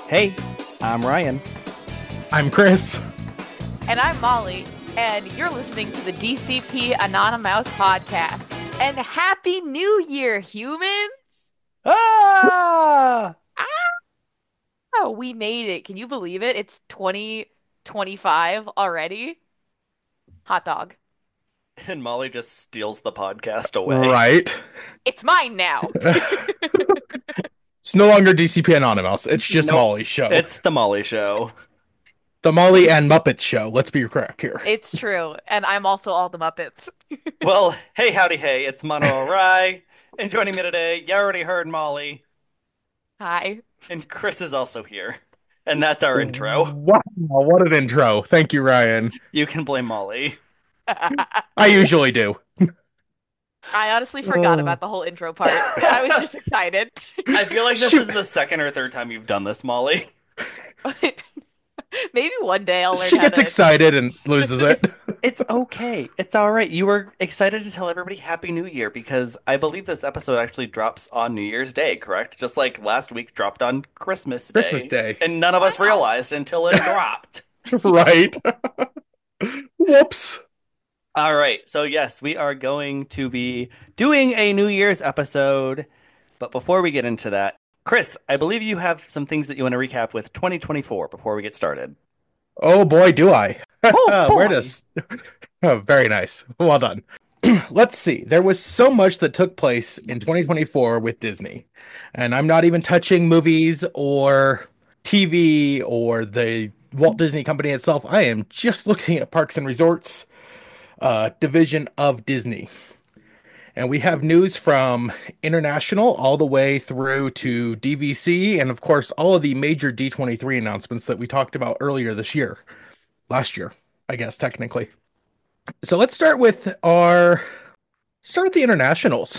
Hey, I'm Ryan. I'm Chris. And I'm Molly, and you're listening to the DCP Anonymous podcast. And Happy New Year, humans! Ah! Oh, we made it. Can you believe it? It's 2025 already. Hot dog. And Molly just steals the podcast away. Right. It's mine now. It's no longer DCP Anonymous. It's just Nope. Molly's show. It's the Molly Show. The Molly and Muppets show. Let's be correct here. It's true. And I'm also all the Muppets. Well, hey, howdy, hey, it's Mono Rai. And joining me today, you already heard Molly. Hi. And Chris is also here. And that's our intro. Wow, what an intro. Thank you, Ryan. You can blame Molly. I usually do. I honestly forgot about the whole intro part. I was just excited. I feel like this Shoot. is the second or third time you've done this, Molly. Maybe one day I'll learn She how gets to. excited and loses it. It's okay. It's all right. You were excited to tell everybody Happy New Year because I believe this episode actually drops on New Year's Day, correct? Just like last week dropped on Christmas Day. Christmas Day. And none of us Wow. realized until it dropped. Right. Whoops. All right. So, yes, we are going to be doing a New Year's episode. But before we get into that, Chris, I believe you have some things that you want to recap with 2024 before we get started. Oh boy, do I. Oh, Where boy. does Oh, very nice. Well done. Let's see. There was so much that took place in 2024 with Disney. And I'm not even touching movies or TV or the Walt Disney Company itself. I am just looking at Parks and Resorts division of Disney. And we have news from international all the way through to DVC and of course all of the major D23 announcements that we talked about earlier this year. Last year, I guess technically. So let's start with the internationals.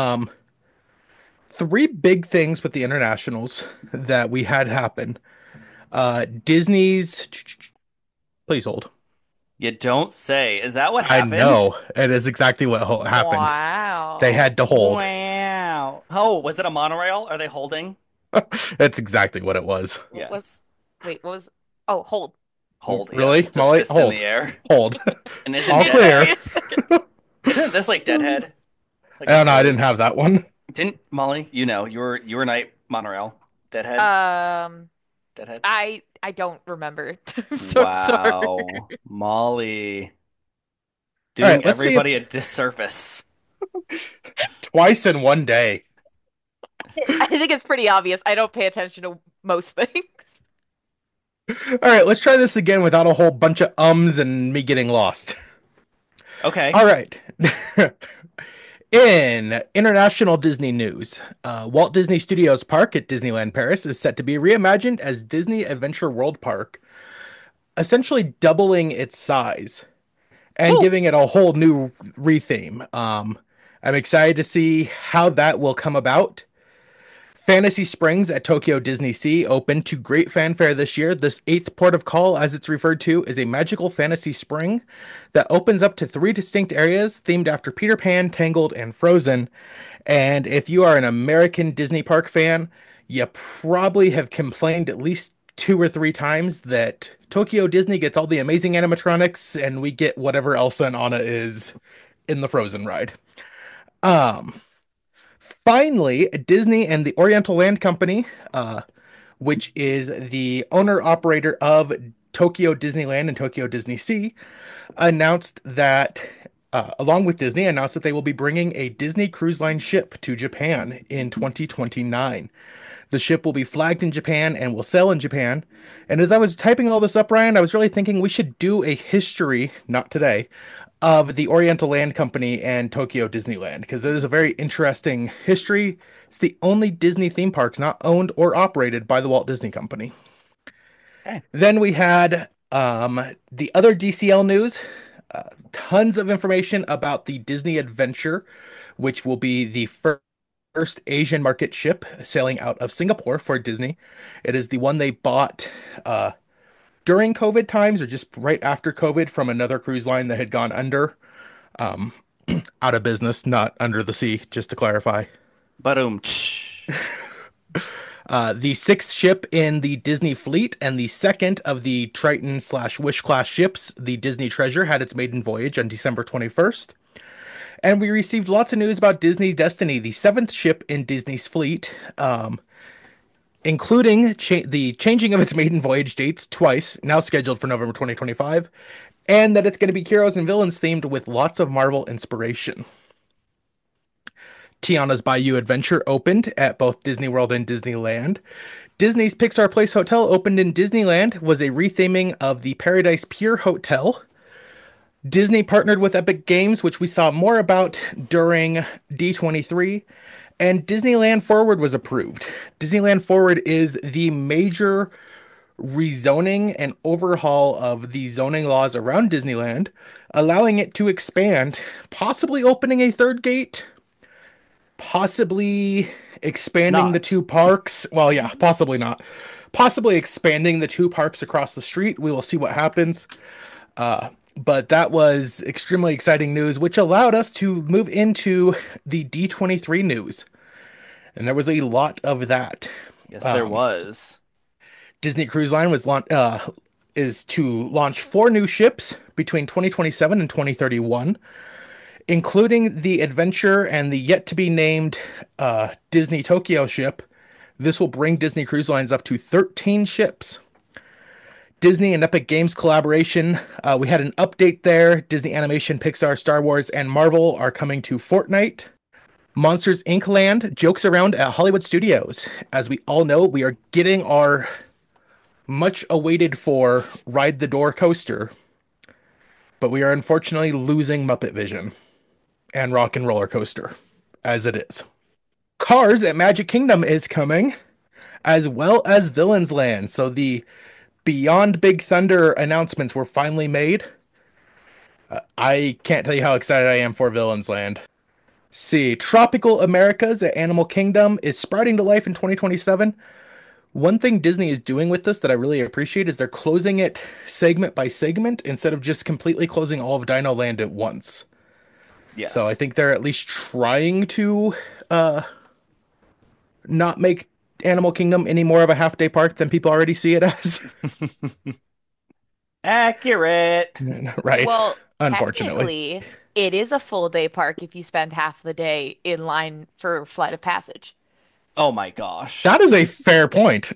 Three big things with the internationals that we had happen. Disney's, please hold. You don't say. Is that what I happened? know it is exactly what happened. Wow. They had to hold. Wow. Oh, was it a monorail? Are they holding? That's exactly what it was. What Yeah. was, wait, what was, oh, hold. Hold, Really? yes. Just Molly, fist in hold. the air. Hold. And isn't All Deadhead, clear. isn't this like Deadhead? Like Oh a no, I sword? didn't have that one. Didn't Molly? You were Knight Monorail. Deadhead? Um, Deadhead? I don't remember. I'm so sorry. Wow. Molly. All Doing right, let's see if everybody a disservice. twice in one day. I think it's pretty obvious. I don't pay attention to most things. All right, let's try this again without a whole bunch of ums and me getting lost. Okay. All right. In international Disney news, Walt Disney Studios Park at Disneyland Paris is set to be reimagined as Disney Adventure World Park, essentially doubling its size and Woo. giving it a whole new retheme. I'm excited to see how that will come about. Fantasy Springs at Tokyo Disney Sea opened to great fanfare this year. This eighth port of call, as it's referred to, is a magical fantasy spring that opens up to three distinct areas themed after Peter Pan, Tangled, and Frozen. And if you are an American Disney park fan, you probably have complained at least two or three times that Tokyo Disney gets all the amazing animatronics and we get whatever Elsa and Anna is in the Frozen ride. Um, Finally, Disney and the Oriental Land Company, which is the owner operator of Tokyo Disneyland and Tokyo Disney Sea, announced that, along with Disney, announced that they will be bringing a Disney Cruise Line ship to Japan in 2029. The ship will be flagged in Japan and will sail in Japan. And as I was typing all this up, Ryan, I was really thinking we should do a history, not today, of the Oriental Land Company and Tokyo Disneyland because it is a very interesting history. It's the only Disney theme parks not owned or operated by the Walt Disney Company. Okay. Then we had the other DCL news, tons of information about the Disney Adventure, which will be the first Asian market ship sailing out of Singapore for Disney. It is the one they bought during COVID times or just right after COVID from another cruise line that had gone under, um, out of business, not under the sea, just to clarify. But The sixth ship in the Disney fleet and the second of the Triton/Wish class ships, the Disney Treasure, had its maiden voyage on December 21st. And we received lots of news about Disney Destiny, the seventh ship in Disney's fleet, including the changing of its maiden voyage dates twice, now scheduled for November 2025, and that it's going to be heroes and villains themed with lots of Marvel inspiration. Tiana's Bayou Adventure opened at both Disney World and Disneyland. Disney's Pixar Place Hotel opened in Disneyland, was a retheming of the Paradise Pier Hotel. Disney partnered with Epic Games, which we saw more about during D23, and Disneyland Forward was approved. Disneyland Forward is the major rezoning and overhaul of the zoning laws around Disneyland, allowing it to expand, possibly opening a third gate, possibly expanding the two parks. Well, yeah, possibly not. Possibly expanding the two parks across the street. We will see what happens. But that was extremely exciting news, which allowed us to move into the D23 news. And there was a lot of that. Yes, there was. Disney Cruise Line is to launch 4 new ships between 2027 and 2031, including the Adventure and the yet-to-be-named Disney Tokyo ship. This will bring Disney Cruise Lines up to 13 ships. Disney and Epic Games collaboration. We had an update there. Disney Animation, Pixar, Star Wars, and Marvel are coming to Fortnite. Monsters Inc. Land jokes around at Hollywood Studios. As we all know, we are getting our much awaited for Ride the Door coaster, but we are unfortunately losing Muppet Vision and Rock and Roller Coaster as it is. Cars at Magic Kingdom is coming, as well as Villains Land. So the Beyond Big Thunder announcements were finally made. I can't tell you how excited I am for Villains Land. See, Tropical Americas at Animal Kingdom is sprouting to life in 2027. One thing Disney is doing with this that I really appreciate is they're closing it segment by segment instead of just completely closing all of Dino Land at once. Yes. So I think they're at least trying to not make Animal Kingdom any more of a half-day park than people already see it as. Accurate. Right. Well, unfortunately, technically, it is a full day park if you spend half the day in line for Flight of Passage. Oh my gosh. that is a fair point.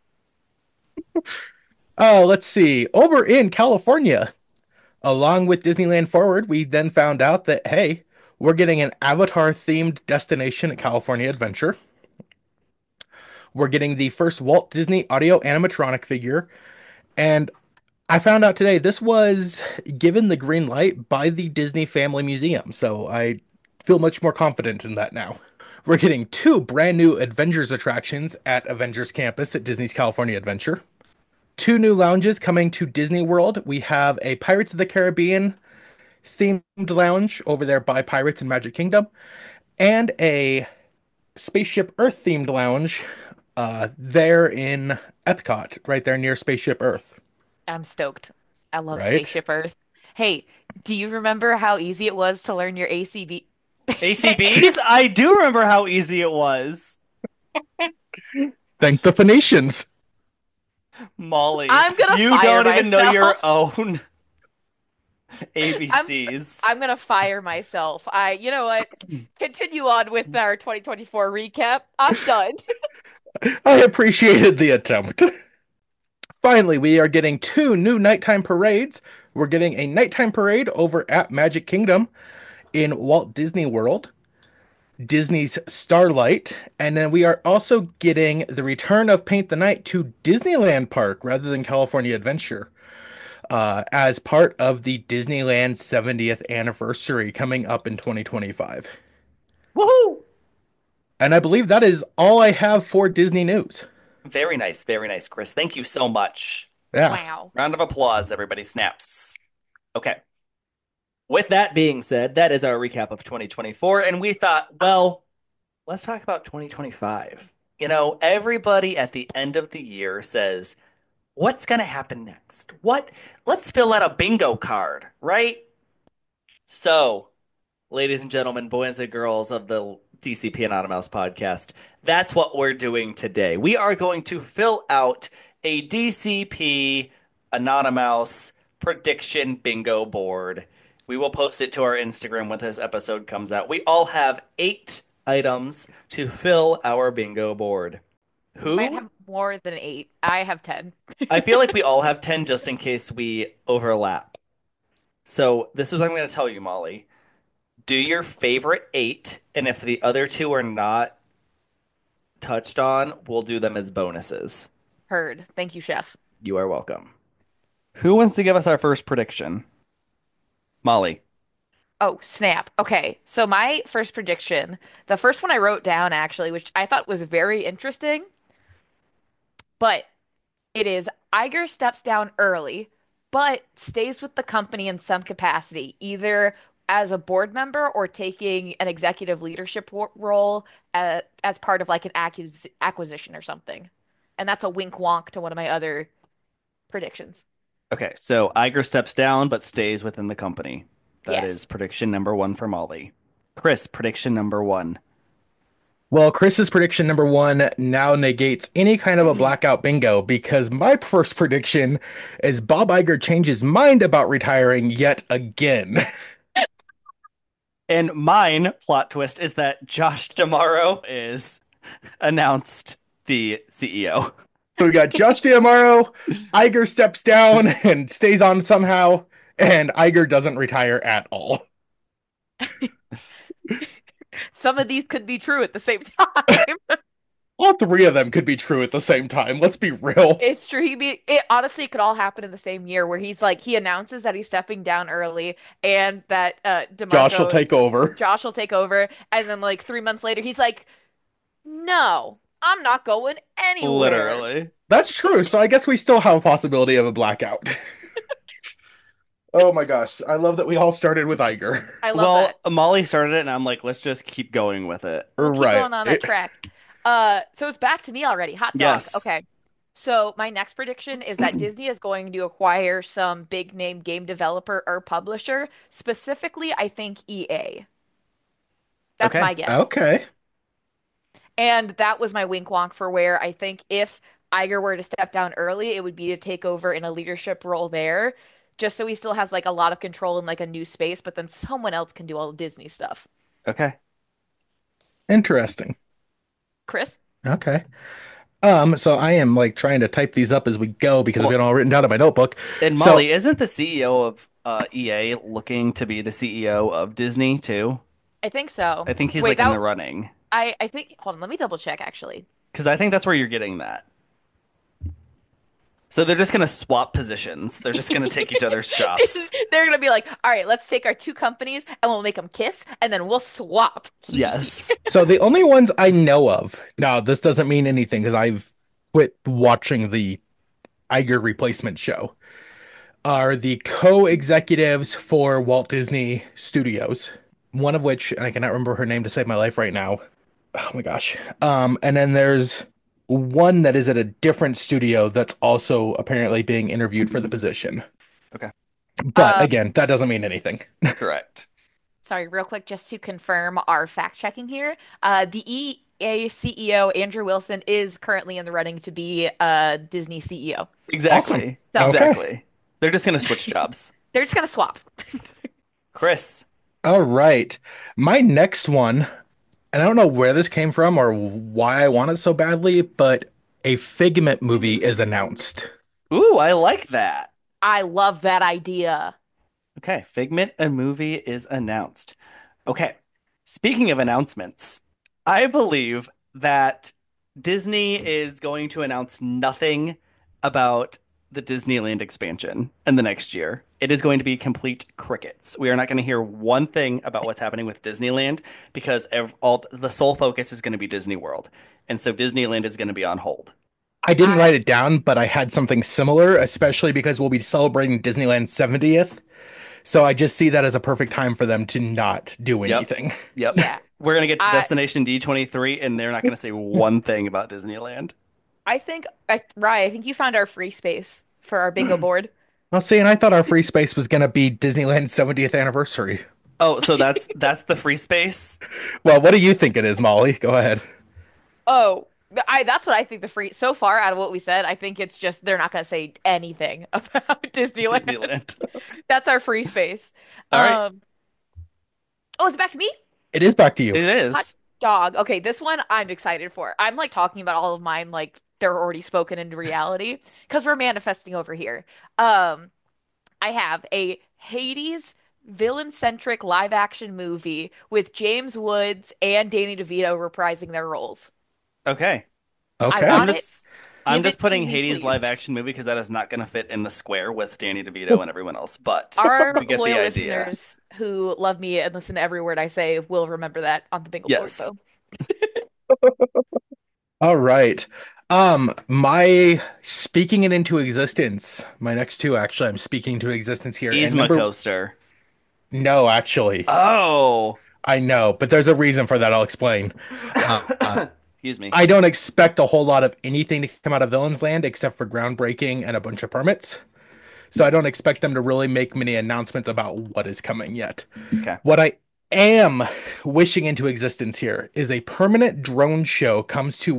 Let's see. Over in California, along with Disneyland Forward, we then found out that, hey, we're getting an Avatar-themed destination at California Adventure. We're getting the first Walt Disney audio animatronic figure. And I found out today this was given the green light by the Disney Family Museum. So I feel much more confident in that now. We're getting 2 brand new Avengers attractions at Avengers Campus at Disney's California Adventure. 2 new lounges coming to Disney World. We have a Pirates of the Caribbean themed lounge over there by Pirates and Magic Kingdom, and a Spaceship Earth themed lounge there in Epcot, right there near Spaceship Earth. I'm stoked. I love Right? Spaceship Earth. Hey, do you remember how easy it was to learn your ACB? ACBs? I do remember how easy it was. Thank the Phoenicians. Molly, I'm gonna you fire don't even know your myself. own ABCs. I'm gonna fire myself. You know what? Continue on with our 2024 recap. I'm done. I appreciated the attempt. Finally, we are getting 2 new nighttime parades. We're getting a nighttime parade over at Magic Kingdom in Walt Disney World, Disney's Starlight, and then we are also getting the return of Paint the Night to Disneyland Park rather than California Adventure, as part of the Disneyland 70th anniversary coming up in 2025. Woohoo! And I believe that is all I have for Disney news. Very nice, Chris. Thank you so much. Yeah. Wow. Round of applause, everybody. Snaps. Okay. With that being said, that is our recap of 2024, and we thought, well, let's talk about 2025. You know, everybody at the end of the year says, what's going to happen next? Let's fill out a bingo card, right? So, ladies and gentlemen, boys and girls of the DCP Anonymous podcast. That's what we're doing today. We are going to fill out a DCP Anonymous prediction bingo board. We will post it to our Instagram when this episode comes out. We all have 8 items to fill our bingo board. You might Who? have more than 8. I have 10. I feel like we all have 10 just in case we overlap. So this is what I'm going to tell you, Molly. Do your favorite 8, and if the other two are not touched on, we'll do them as bonuses. Heard. Thank you, chef. You are welcome. Who wants to give us our first prediction? Molly. Oh, snap. Okay. So my first prediction, the first one I wrote down actually, which I thought was very interesting, but it is Iger steps down early, but stays with the company in some capacity, either as a board member or taking an executive leadership role as part of like an acquisition or something. And that's a wink wonk to one of my other predictions. Okay, so Iger steps down but stays within the company. That Yes. is prediction number 1 for Molly. Chris, prediction number 1. Well, Chris's prediction number one now negates any kind of a blackout bingo because my first prediction is Bob Iger changes his mind about retiring yet again. And mine plot twist is that Josh D'Amaro is announced the CEO. So we got Josh D'Amaro, Iger steps down and stays on somehow, and Iger doesn't retire at all. Some of these could be true at the same time. All three of them could be true at the same time. Let's be real. It's true. It honestly could all happen in the same year where he's like he announces that he's stepping down early and that Josh will DeMarco take over. Josh will take over, and then like 3 months later he's like, "No, I'm not going anywhere." Literally. That's true. So I guess we still have a possibility of a blackout. Oh my gosh. I love that we all started with Iger. I love Well, that. Molly started it, and I'm like, let's just keep going with it. We'll keep Right. going on that track. So it's back to me already. Hot dog. Yes. Okay. So my next prediction is that Disney is going to acquire some big name game developer or publisher, specifically, I think EA. That's Okay. my guess. Okay. And that was my wink wonk for where I think if Iger were to step down early, it would be to take over in a leadership role there, just so he still has like a lot of control in like a new space, but then someone else can do all the Disney stuff. Okay. Interesting. Chris? Okay. So I am like trying to type these up as we go because I've got it all written down in my notebook. And So Molly, isn't the CEO of EA looking to be the CEO of Disney too? I think so. I think he's Wait, like in that the running. I think hold on, let me double check actually. Because I think that's where you're getting that. So they're just going to swap positions. They're just going to take each other's jobs. They're gonna be like, all right, let's take our two companies and we'll make them kiss and then we'll swap. Yes. so the only ones I know of, now this doesn't mean anything because I've quit watching the Iger replacement show, are the co-executives for Walt Disney Studios. One of which, and I cannot remember her name to save my life right now. Oh my gosh. And then there's one that is at a different studio that's also apparently being interviewed for the position. Okay. But Um, again, that doesn't mean anything. Correct. Sorry, real quick, just to confirm our fact checking here. The EA CEO, Andrew Wilson, is currently in the running to be Disney CEO. Exactly. So- Okay. Exactly. They're just going to switch jobs. They're just gonna swap. Chris. All right. My next one, and I don't know where this came from or why I want it so badly, but a Figment movie is announced. Ooh, I like that. I love that idea. Okay, Figment, a movie is announced. Okay, speaking of announcements, I believe that Disney is going to announce nothing about the Disneyland expansion in the next year. It is going to be complete crickets. We are not going to hear one thing about what's happening with Disneyland because all the sole focus is going to be Disney World. And so Disneyland is going to be on hold. I didn't I- write it down, but I had something similar, especially because we'll be celebrating Disneyland's 70th. So I just see that as a perfect time for them to not do Yep. anything. Yep. Yeah. We're going to get to I- Destination D23 and they're not going to say one thing about Disneyland. I think, Rye, I think you found our free space for our bingo board. Well, see, and I thought our free space was going to be Disneyland's 70th anniversary. Oh, so that's the free space? Well, what do you think it is, Molly? Go ahead. Oh, that's what I think the free so far out of what we said, I think it's just they're not gonna say anything about Disneyland. Disneyland. That's our free space. All right. Um, oh, is it back to me? It is back to you. It Hot is. dog. Okay, this one I'm excited for. I'm like talking about all of mine like they're already spoken into reality because we're manifesting over here. Um, I have a Hades villain-centric live-action movie with James Woods and Danny DeVito reprising their roles. Okay. I Okay. I'm want it. just I'm Give just it to putting me, Hades live please. action movie because that is not going to fit in the square with Danny DeVito and everyone else, but Our you get the loyal idea. listeners who love me and listen to every word I say will remember that on the bingo board, Yes. though. All right. My speaking it into existence. My next two, actually, I'm speaking to existence here. And Yzma number, coaster. no, actually, Oh. I know, but there's a reason for that. I'll explain. Uh, Excuse me. I don't expect a whole lot of anything to come out of Villains Land except for groundbreaking and a bunch of permits. So I don't expect them to really make many announcements about what is coming yet. Okay. What I am wishing into existence here is a permanent drone show comes to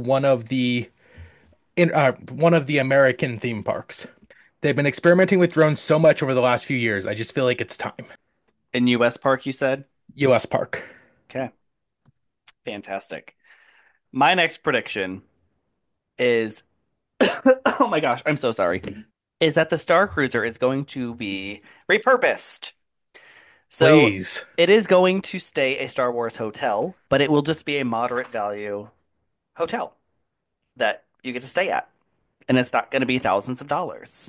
one of the American theme parks. They've been experimenting with drones so much over the last few years. I just feel like it's time. In US Park, you said? U.S. Park. Okay. Fantastic. My next prediction is oh my gosh, I'm so sorry. Is that the Star Cruiser is going to be repurposed. So Please. it is going to stay a Star Wars hotel, but it will just be a moderate value hotel that you get to stay at. And it's not going to be thousands of dollars.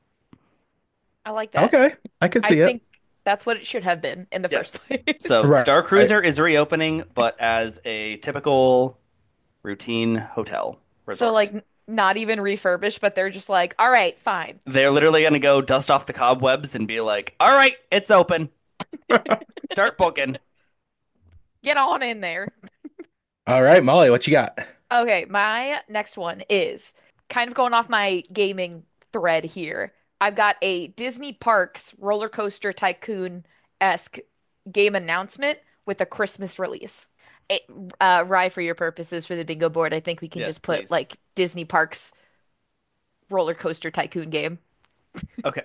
I like that. Okay, I could I see it. think that's what it should have been in the first Yes. So place. Right. Star Cruiser is reopening, but as a typical routine hotel So, resort. like, not even refurbished, but they're just like, all right, fine. They're literally going to go dust off the cobwebs and be like, all right, it's open. Start booking. Get on in there. All right, Molly, what you got? Okay, my next one is kind of going off my gaming thread here. I've got a Disney Parks Roller Coaster Tycoon-esque game announcement with a Christmas release. It, Rye, for your purposes for the bingo board, I think we can Yes, just put please. like Disney Parks Roller Coaster Tycoon game. Okay.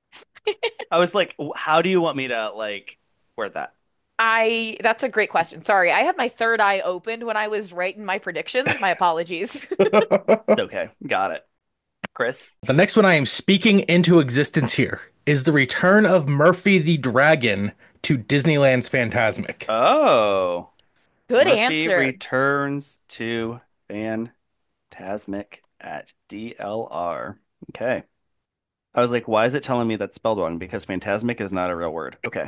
I was like, how do you want me to word that? That's a great question. Sorry, I had my third eye opened when I was writing my predictions. My apologies. It's okay. Got it. Chris? The next one I am speaking into existence here is the return of Murphy the Dragon to Disneyland's Fantasmic. Oh, Good Murphy answer. returns to Phantasmic at DLR. Okay. I was like, why is it telling me that's spelled wrong? Because Phantasmic is not a real word. Okay.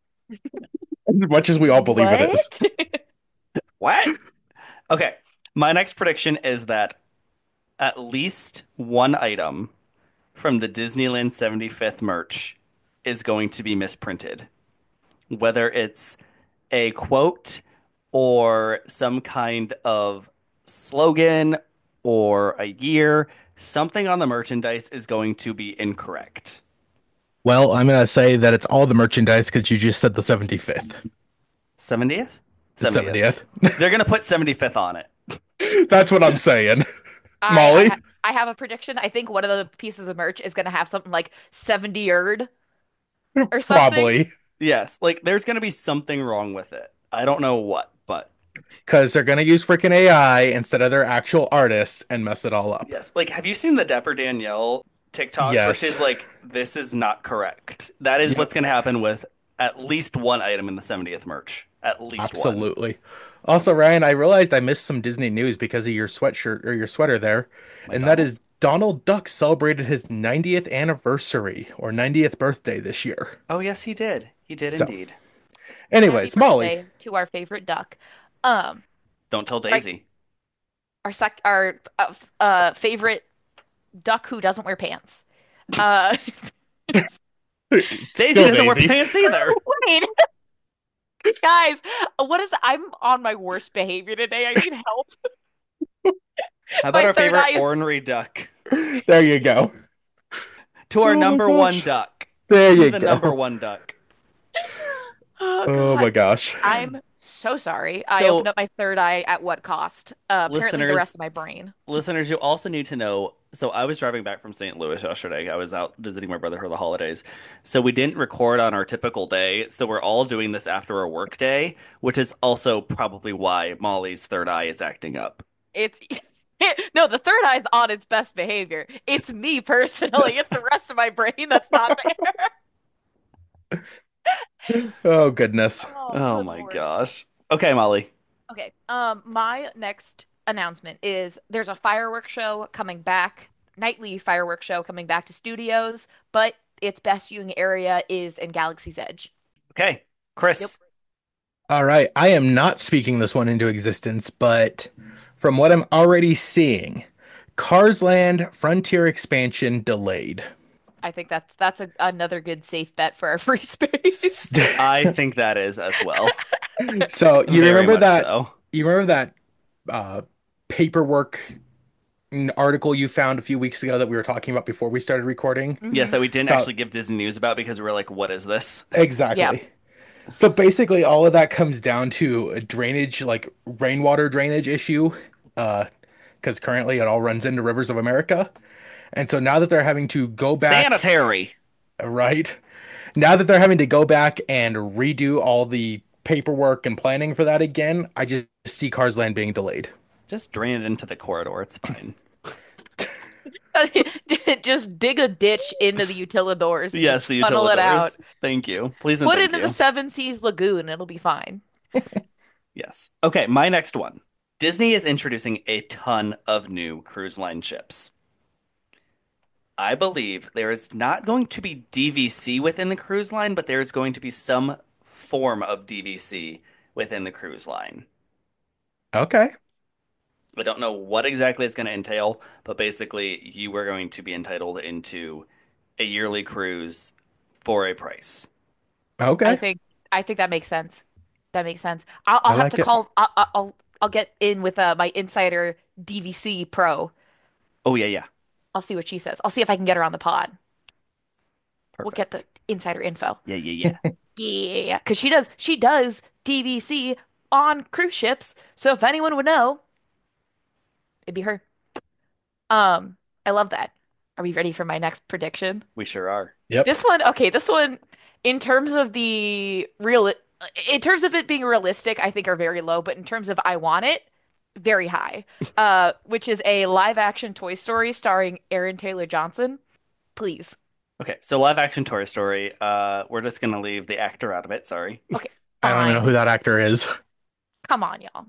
As much as we all believe it is. What? What? Okay. My next prediction is that at least one item from the Disneyland 75th merch is going to be misprinted. Whether it's a quote or some kind of slogan or a year, something on the merchandise is going to be incorrect. Well, I'm gonna say that it's all the merchandise because you just said the 75th. 70th? The 70th. 70th. They're going to put 75th on it. That's what I'm saying. I I, Molly? ha I have a prediction. I think one of the pieces of merch is gonna have something like 70erd or something. Probably. Yes, like there's going to be something wrong with it. I don't know what, but Because they're gonna use freaking AI instead of their actual artists and mess it all up. yes. Like, have you seen the Dapper Danielle TikToks where Yes. she's like, this is not correct? That is Yep. what's going to happen with at least one item in the 70th merch. At least one. Absolutely. Also, Ryan, I realized I missed some Disney news because of your sweatshirt or your sweater there, My and that Donald. is Donald Duck celebrated his 90th anniversary or 90th birthday this year. Oh, yes, he did. He did So, indeed. Happy anyways, Molly, birthday to our favorite duck. Um, Don't tell right, Daisy. our favorite duck who doesn't wear pants. Uh, Daisy still doesn't wear Daisy. pants either. wait, guys, what is? I'm on my worst behavior today. I need help. How about My our third favorite eye is ornery duck? There you go. To our Oh my number one gosh. duck. There you The number go. one duck. Oh Oh God. my gosh. I'm so sorry. I opened So, up my third eye at what cost? Apparently the rest listeners, of my brain. listeners, you also need to know. So, I was driving back from St. Louis yesterday. I was out visiting my brother for the holidays. So, we didn't record on our typical day. So, we're all doing this after a work day, which is also probably why Molly's third eye is acting up. It's no, the third eye's on its best behavior. It's me personally. It's the rest of my brain that's not there. Oh goodness. Oh, Oh good my Lord. gosh. Okay, Molly. Okay. My next announcement is there's a fireworks show coming back, nightly fireworks show coming back to studios, but its best viewing area is in Galaxy's Edge. Okay, Yep. Chris. All right, I am not speaking this one into existence, but from what I'm already seeing, Cars Land Frontier expansion delayed. I think that's another good safe bet for our free space. I think that is as well. So Very much so. you remember that uh paperwork article you found a few weeks ago that we were talking about before we started recording? Yes, Hmm. that we didn't About actually give Disney news about because we were like, what is this? Yep. exactly. So basically all of that comes down to a drainage, like rainwater drainage issue, uh, because currently it all runs into rivers of America. And so now that they're having to go back, Sanitary. right? Now that they're having to go back and redo all the paperwork and planning for that again, I just see Cars Land being delayed. Just drain it into the corridor. It's fine. Just dig a ditch into the utilidors and Yes, just the funnel it out. utilidors. Thank you. Please and Put it thank into the you. Seven Seas Lagoon, it'll be fine. Yes. Okay, my next one. Disney is introducing a ton of new cruise line ships. I believe there is not going to be DVC within the cruise line, but there is going to be some form of DVC within the cruise line. Okay. I don't know what exactly it's going to entail, but basically, you are going to be entitled into a yearly cruise for a price. I Okay. think I think that makes sense. That makes sense. I'll I have to like it. call. I'll get in with my insider DVC pro. Oh, yeah, yeah. I'll see what she says. I'll see if I can get her on the pod. We'll get the Perfect. insider info. Yeah, yeah, yeah. Yeah, because she does DVC on cruise ships. So if anyone would know, it'd be her. I love that. Are we ready for my next prediction? We sure are. Yep. This one, in terms of in terms of it being realistic, I think are very low, but in terms of I want it, very high. Which is a live action Toy Story starring Aaron Taylor Johnson. Please. Okay, so live action Toy Story. We're just gonna leave the actor out of it. Sorry. Okay, I don't even know who fine. that actor is. Come on, y'all.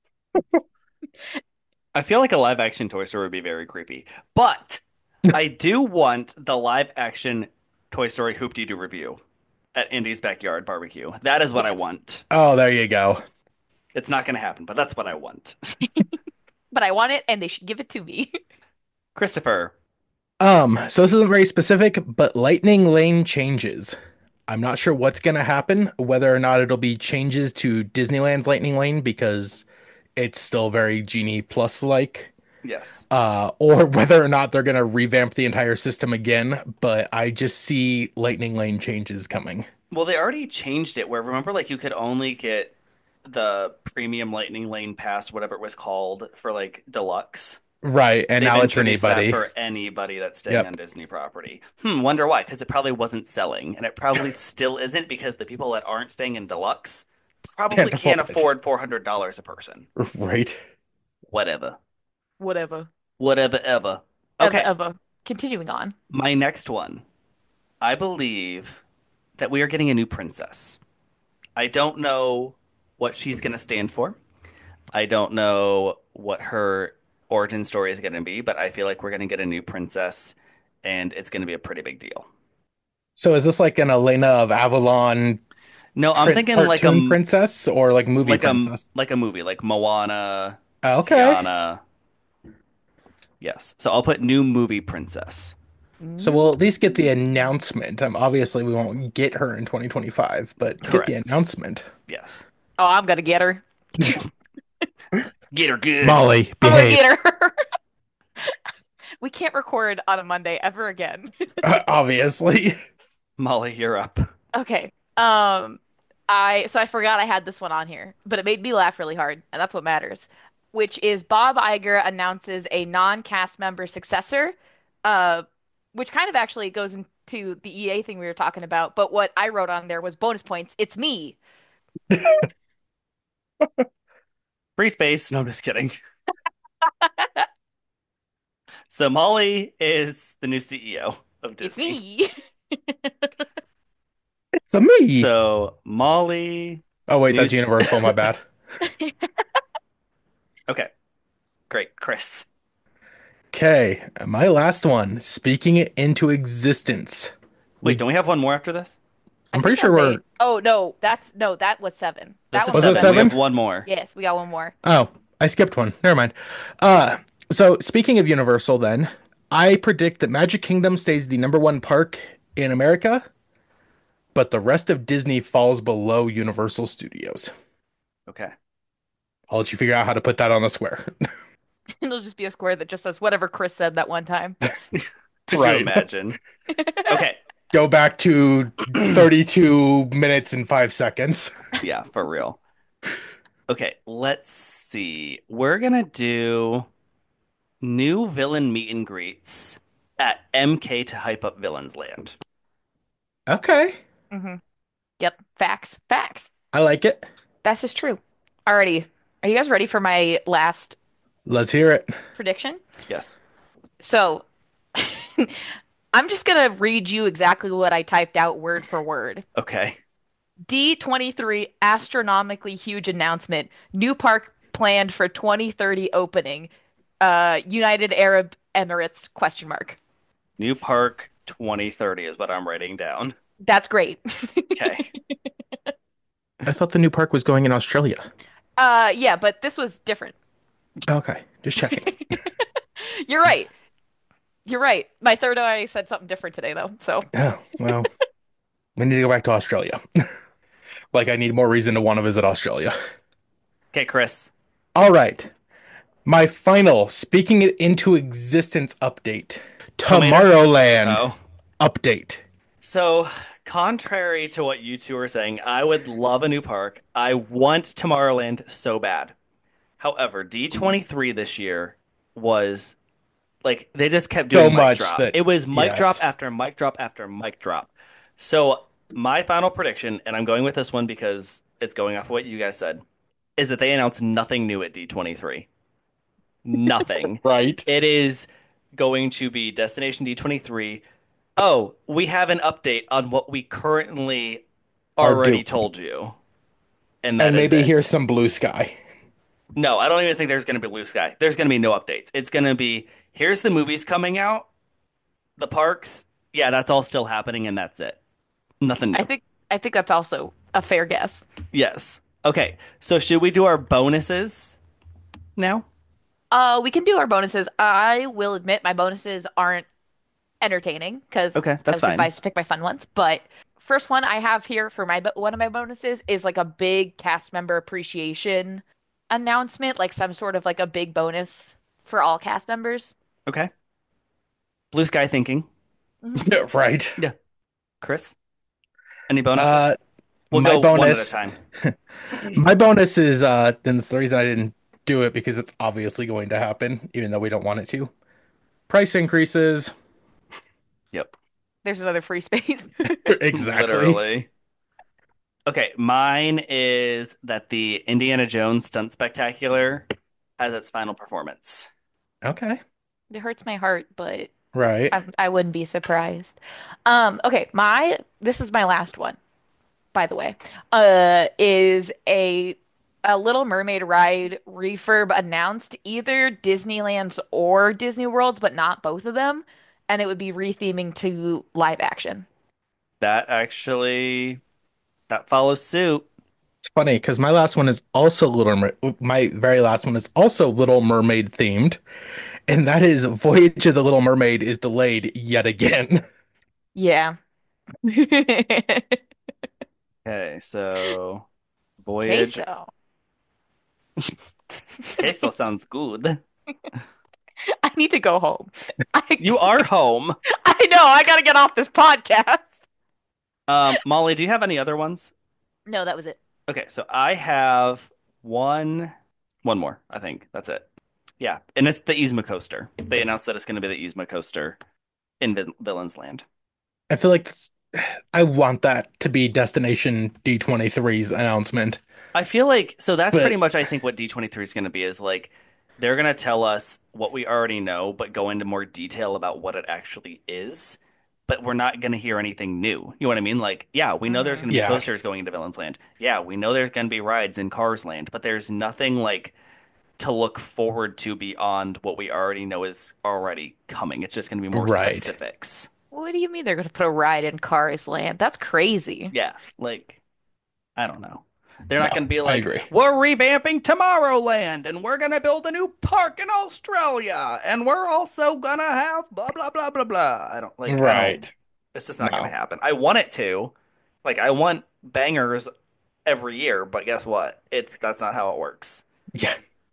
I feel like a live action Toy Story would be very creepy, but I do want the live action Toy Story Hoop-Dee-Doo review at Indy's Backyard Barbecue. That is what I Yes. want. Oh, there you go. It's not gonna happen, but that's what I want. But I want it and they should give it to me. Christopher. So this isn't very specific, but Lightning Lane changes. I'm not sure what's gonna happen, whether or not it'll be changes to Disneyland's Lightning Lane because it's still very Genie Plus like, Yes. or whether or not they're gonna revamp the entire system again. But I just see Lightning Lane changes coming. Well, they already changed it where remember like you could only get the premium Lightning Lane pass, whatever it was called, for like deluxe. Right, and They've now it's introduced that anybody. for anybody that's staying on Yep. Disney property. Wonder why? Because it probably wasn't selling, and it probably still isn't because the people that aren't staying in deluxe probably Can't can't afford it. afford $400 a person. Right. Whatever. Whatever. Whatever ever. Ever, Okay, ever. Continuing on. my next one. I believe that we are getting a new princess. I don't know what she's going to stand for. I don't know what her origin story is going to be, but I feel like we're going to get a new princess and it's going to be a pretty big deal. So is this like an Elena of Avalon No, I'm thinking cartoon princess or like movie princess? like a movie like Moana, Okay. Tiana. Yes. So I'll put new movie princess. So we'll at least get the announcement. Obviously we won't get her in 2025, but get the Correct. announcement. Yes. Oh, I'm gonna get her. Get her good. Molly, I'm gonna behave. get her. We can't record on a Monday ever again. Obviously. Molly, you're up. Okay. I forgot I had this one on here, but it made me laugh really hard, and that's what matters. Which is Bob Iger announces a non-cast member successor, uh, which kind of actually goes into the EA thing we were talking about. But what I wrote on there was bonus points. It's me. Free space. No, I'm just kidding. So Molly is the new CEO of It's Disney. me. It's a me. So Molly, Oh wait, that's news. Universal. My bad. Okay, great. Chris. Okay, my last one. Speaking it into existence. Wait, We, don't we have one more after this? I I'm think pretty sure that's we're. eight. Oh no, that was seven. This That is one Was was it seven. We seven. have 7? one more. Yes, we got one more. Oh, I skipped one. Never mind. So speaking of Universal, then I predict that Magic Kingdom stays the number one park in America, but the rest of Disney falls below Universal Studios. Okay. I'll let you figure out how to put that on the square. It'll just be a square that just says whatever Chris said that one time. Could you Right. imagine? Okay. Go back to 32 minutes and 5 seconds. Yeah, for real. Okay, let's see. We're gonna do new villain meet and greets at MK to hype up Villains Land. Okay, hmm Yep. Facts. Facts. I like it. That's just true. Alrighty. Are you guys ready for my last Let's hear it. prediction? Yes. So, I'm just gonna read you exactly what I typed out word for word. Okay. D23 astronomically huge announcement. New park planned for 2030 opening. United Arab Emirates question mark. New Park 2030 is what I'm writing down. That's great. Okay. I thought the new park was going in Australia. Yeah, but this was different. Okay, just checking. You're right. You're right. My third eye said something different today, though. So Oh, well, we need to go back to Australia. Like, I need more reason to want to visit Australia. Okay, Chris. All right. My final speaking it into existence update. Tomato. Tomorrowland Oh. update. So, contrary to what you two are saying, I would love a new park. I want Tomorrowland so bad. However, D23 this year was like they just kept So doing mic much drop. that, It was mic drop yes. after mic drop after mic drop. So, my final prediction, and I'm going with this one because it's going off of what you guys said, is that they announced nothing new at D23. Nothing. Right. It is going to be Destination D23. Oh, we have an update on what we currently Are already doing. told you. And that And is maybe here's it. some blue sky. No, I don't even think there's going to be blue sky. There's going to be no updates. It's going to be here's the movies coming out, the parks. Yeah, that's all still happening, and that's it. Nothing I new. think I think that's also a fair guess. Yes. Okay, so should we do our bonuses now? We can do our bonuses. I will admit my bonuses aren't entertaining because Okay, I that's was fine. advised to pick my fun ones. But first one I have here for my one of my bonuses is like a big cast member appreciation announcement, like some sort of like a big bonus for all cast members. Okay. Blue sky thinking. Mhm. Right. Yeah. Chris, any bonuses? Uh, We'll my go one at a bonus. time. My bonus is then it's the reason I didn't do it because it's obviously going to happen, even though we don't want it to. Price increases. Yep. There's another free space. Exactly. Literally. Okay, mine is that the Indiana Jones Stunt Spectacular has its final performance. Okay. It hurts my heart, but Right. I wouldn't be surprised. Okay, my this is my last one, by the way. Is a Little Mermaid ride refurb announced either Disneyland's or Disney World's, but not both of them, and it would be retheming to live action. That actually that follows suit. It's funny because my last one is also my very last one is also Little Mermaid themed, and that is Voyage of the Little Mermaid is delayed yet again. Yeah. Okay, so Voyage. Queso. Okay, still sounds good. I need to go home. You are home. I know, I gotta get off this podcast. Molly, do you have any other ones? No, that was it. Okay, so I have one one more, I think. That's it. Yeah, and it's the Yzma coaster. They announced that it's going to be the Yzma coaster in Villains Land. I feel like I want that to be Destination D23's announcement. I feel like so that's pretty But much I think what D23 is going to be is like they're going to tell us what we already know, but go into more detail about what it actually is. But we're not going to hear anything new. You know what I mean? Like, yeah, we know there's Hmm. going to be yeah, coasters going into Villains Land. Yeah, we know there's going to be rides in Cars Land, but there's nothing like to look forward to beyond what we already know is already coming. It's just going to be more right. specifics. What do you mean they're going to put a ride in Cars Land? That's crazy. Yeah, like I don't know. They're not No, going to be I like, agree. we're revamping Tomorrowland and we're going to build a new park in Australia and we're also going to have blah, blah, blah, blah, blah. I don't, Right. it's just not going to No. happen. I want it to. Like, I want bangers every year, but guess what? That's not how it works. Yeah.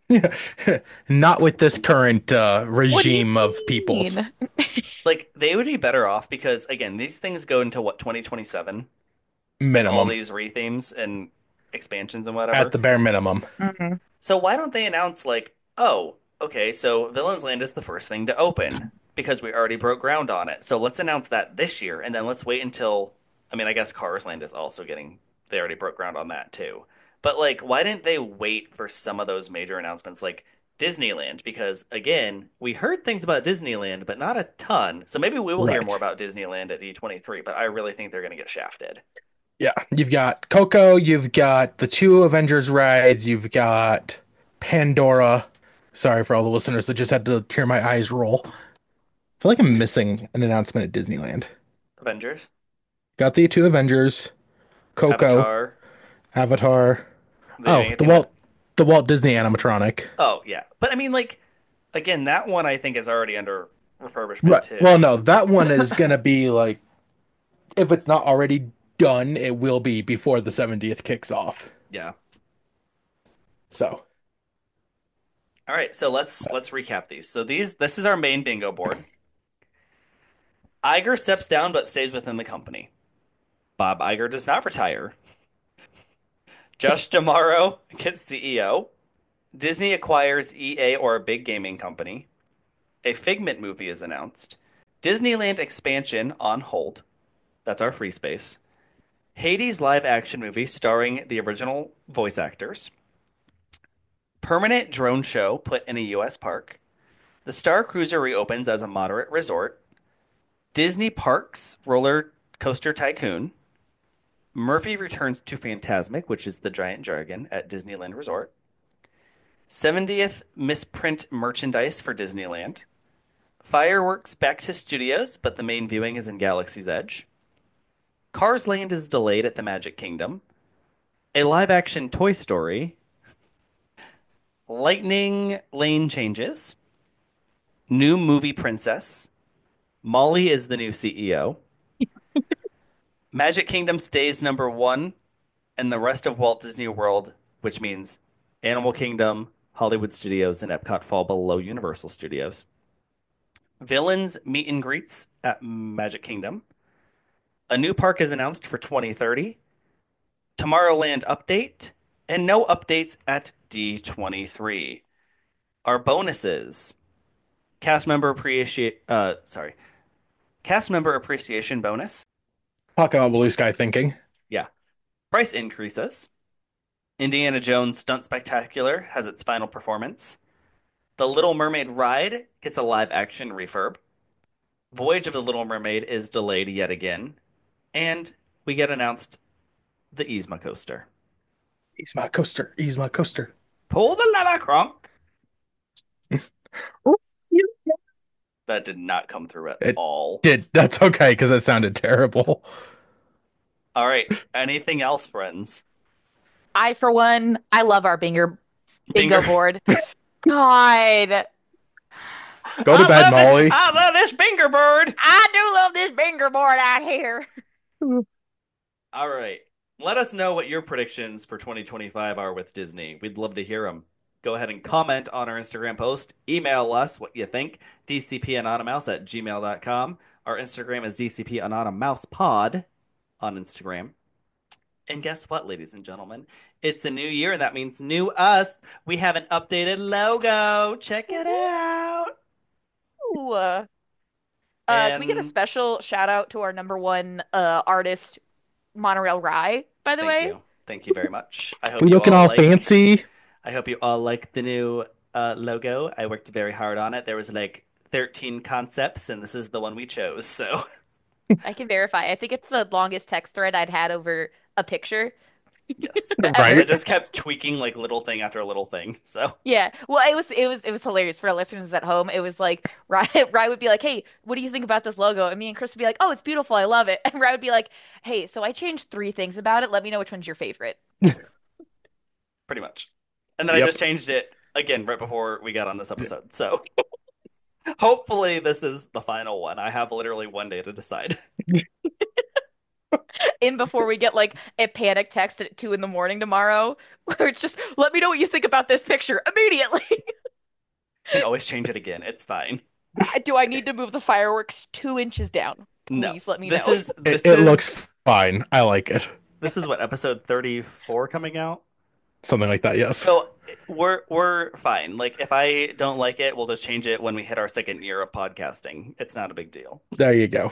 Not with this current What do you regime of peoples. mean? Like, they would be better off because, again, these things go into what, 2027 with all Minimum. these rethemes and expansions and At whatever. the bare minimum. Hmm. So why don't they announce like, oh, okay, so Villains Land is the first thing to open because we already broke ground on it. So let's announce that this year, and then let's wait until. I mean, I guess Cars Land is also getting. They already broke ground on that too. But like, why didn't they wait for some of those major announcements like Disneyland? Because again, we heard things about Disneyland, but not a ton. So maybe we will hear more Right. about Disneyland at D23. But I really think they're going to get shafted. Yeah. You've got Coco, you've got the two Avengers rides, you've got Pandora. Sorry for all the listeners that just had to hear my eyes roll. I feel like I'm missing an announcement at Disneyland. Avengers, Got the two Avengers, Coco, Avatar. Avatar. They doing Oh, anything with? The Walt Disney animatronic. Oh yeah, but I mean, like again, that one I think is already under refurbishment Right. Well, too. no, that one is gonna be like if it's not already done, it will be before the 70th kicks off. Yeah. So, All right, so let's recap these. So this is our main bingo board. Iger steps down but stays within the company. Bob Iger does not retire. Josh D'Amaro gets CEO. Disney acquires EA or a big gaming company. A Figment movie is announced. Disneyland expansion on hold. That's our free space. Hades live action movie starring the original voice actors. Permanent drone show put in a U.S. park. The Star Cruiser reopens as a moderate resort. Disney Parks Roller Coaster Tycoon. Murphy returns to Fantasmic, which is the giant dragon at Disneyland Resort. 70th misprint merchandise for Disneyland. Fireworks back to studios, but the main viewing is in Galaxy's Edge. Cars Land is delayed at the Magic Kingdom. A live action Toy Story. Lightning Lane changes. New movie Princess. Molly is the new CEO. Magic Kingdom stays number one, and the rest of Walt Disney World, which means Animal Kingdom, Hollywood Studios, and Epcot fall below Universal Studios. Villains meet and greets at Magic Kingdom. A new park is announced for 2030. Tomorrowland update, and no updates at D23. Our bonuses: cast member appreciate cast member appreciation bonus. talk about blue sky thinking. Yeah. Price increases. Indiana Jones Stunt Spectacular has its final performance. The Little Mermaid ride gets a live action refurb. Voyage of the Little Mermaid is delayed yet again. And we get announced the Yzma coaster. He's my coaster. He's my coaster. Pull the lever, Kronk. That did not come through at It all. did. That's okay because it sounded terrible. All right. Anything else, friends? I, for one, I love our bingo Binger. board. God, Go to bed, Molly. I love this Binger bird. I do love this bingo board out here. All right. Let us know what your predictions for 2025 are with Disney. We'd love to hear them. Go ahead and comment on our Instagram post. Email us what you think. dcpanonymouse@gmail.com. Our Instagram is dcpanonymousepod on Instagram. And guess what, ladies and gentlemen? It's a new year, and that means new us. We have an updated logo. Check it out. Ooh. Can we get a And special shout out to our number one artist, Monorail Rye, by the thank way? you. Thank you very much. We looking all fancy. I hope you all like the new logo. I worked very hard on it. There was like 13 concepts, and this is the one we chose. So, I can verify. I think it's the longest text thread I'd had over a picture yes. Because I ever. Right? just kept tweaking like little thing after little thing. So, Yeah. Well, it was hilarious for our listeners at home. It was like Rye would be like, "Hey, what do you think about this logo?" And me and Chris would be like, "Oh, it's beautiful. I love it." And Rye would be like, "Hey, so I changed three things about it. Let me know which one's your favorite." pretty much. And then I Yep. just changed it again right before we got on this episode. So, hopefully, this is the final one. I have literally one day to decide. In before we get like a panic text at 2 in the morning tomorrow, where it's just, "Let me know what you think about this picture immediately." Can always change it again. It's fine. Do I need to move the fireworks 2 inches down? No. Please let me This know. is It, this it is looks fine. I like it. this is what episode 34 coming out. Something like that, yes. So we're fine. Like if I don't like it, we'll just change it when we hit our second year of podcasting. It's not a big deal. There you go.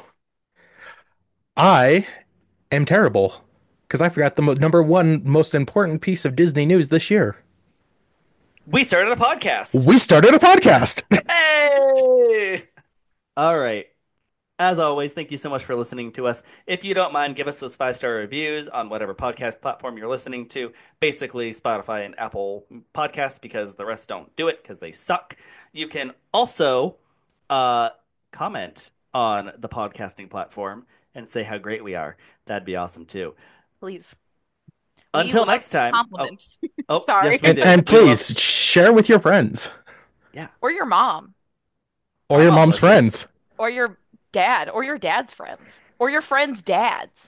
I am terrible because I forgot the number one most important piece of Disney news this year. We started a podcast. We started a podcast. Hey! All right. As always, thank you so much for listening to us. If you don't mind, give us those 5-star reviews on whatever podcast platform you're listening to. Basically, Spotify and Apple Podcasts, because the rest don't do it because they suck. You can also uh, comment on the podcasting platform and say how great we are. That'd be awesome too. Please. We Until love next time. compliments. Yes, Sorry. we and, do. and We love. please share with your friends Yeah, Or your mom, or my your mom mom's listens. friends. or your dad, or your dad's friends, or your friends' dads.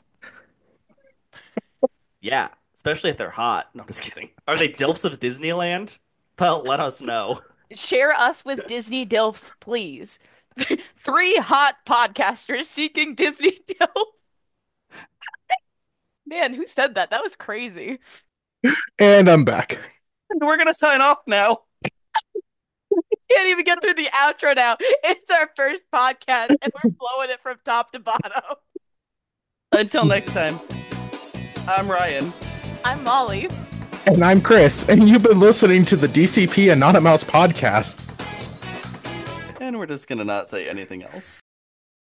Yeah, especially if they're hot. No, I'm just kidding. Are they Dilfs of Disneyland? Well, let us know. Share us with Disney Dilfs, please. Three hot podcasters seeking Disney Dilfs. Man, who said that? That was crazy. And I'm back. And we're gonna sign off now. Can't even get through the outro now. It's our first podcast, and we're blowing it from top to bottom. Until next time, I'm Ryan. I'm Molly. And I'm Chris, and you've been listening to the DCP and Not a Mouse podcast. And we're just gonna not say anything else.